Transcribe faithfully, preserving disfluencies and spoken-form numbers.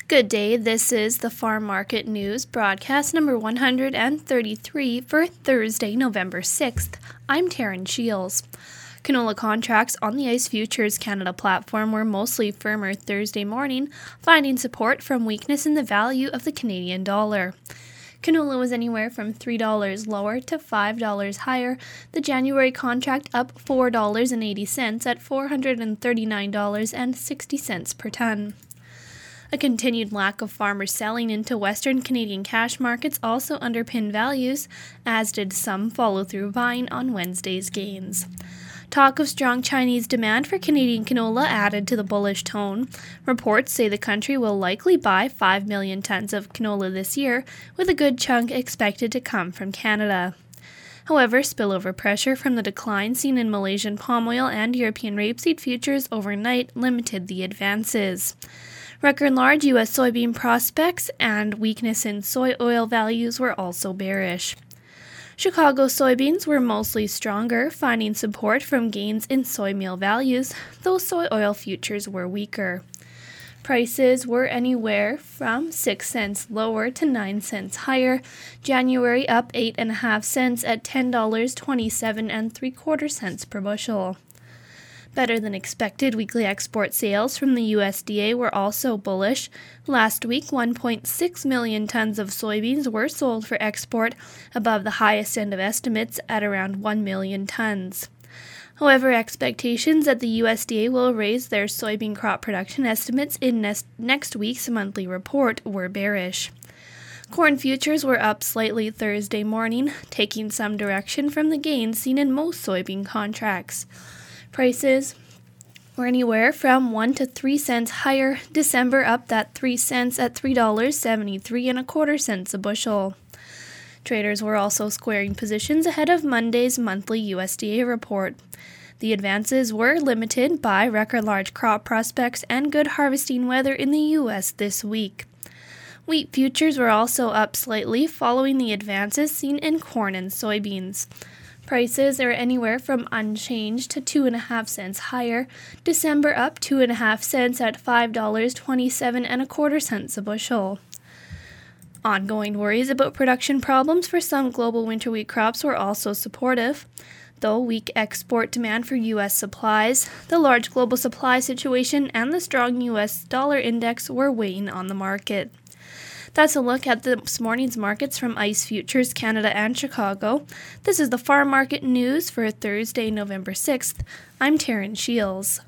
Good day, this is the Farm Market News broadcast number one hundred thirty-three for Thursday, November sixth. I'm Taryn Shields. Canola contracts on the ICE Futures Canada platform were mostly firmer Thursday morning, finding support from weakness in the value of the Canadian dollar. Canola was anywhere from three dollars lower to five dollars higher, the January contract up four dollars and eighty cents at four hundred thirty-nine dollars and sixty cents per ton. A continued lack of farmers selling into Western Canadian cash markets also underpinned values, as did some follow-through buying on Wednesday's gains. Talk of strong Chinese demand for Canadian canola added to the bullish tone. Reports say the country will likely buy five million tons of canola this year, with a good chunk expected to come from Canada. However, spillover pressure from the decline seen in Malaysian palm oil and European rapeseed futures overnight limited the advances. Record large U S soybean prospects and weakness in soy oil values were also bearish. Chicago soybeans were mostly stronger, finding support from gains in soy meal values, though soy oil futures were weaker. Prices were anywhere from six cents lower to nine cents higher, January up eight point five cents at ten dollars and twenty-seven and three quarter cents per bushel. Better than expected weekly export sales from the U S D A were also bullish. Last week, one point six million tons of soybeans were sold for export, above the highest end of estimates at around one million tons. However, expectations that the U S D A will raise their soybean crop production estimates in next, next week's monthly report were bearish. Corn futures were up slightly Thursday morning, taking some direction from the gains seen in most soybean contracts. Prices were anywhere from one to three cents higher. December up that three cents at three dollars and seventy-three and a quarter cents a bushel. Traders were also squaring positions ahead of Monday's monthly U S D A report. The advances were limited by record large crop prospects and good harvesting weather in the U S this week. Wheat futures were also up slightly following the advances seen in corn and soybeans. Prices are anywhere from unchanged to two and a half cents higher. December up two and a half cents at five dollars and twenty-seven and a quarter cents a bushel. Ongoing worries about production problems for some global winter wheat crops were also supportive. Though weak export demand for U S supplies, the large global supply situation and the strong U S dollar index were weighing on the market. That's a look at this morning's markets from ICE Futures Canada and Chicago. This is the Farm Market News for Thursday, November sixth. I'm Taryn Shields.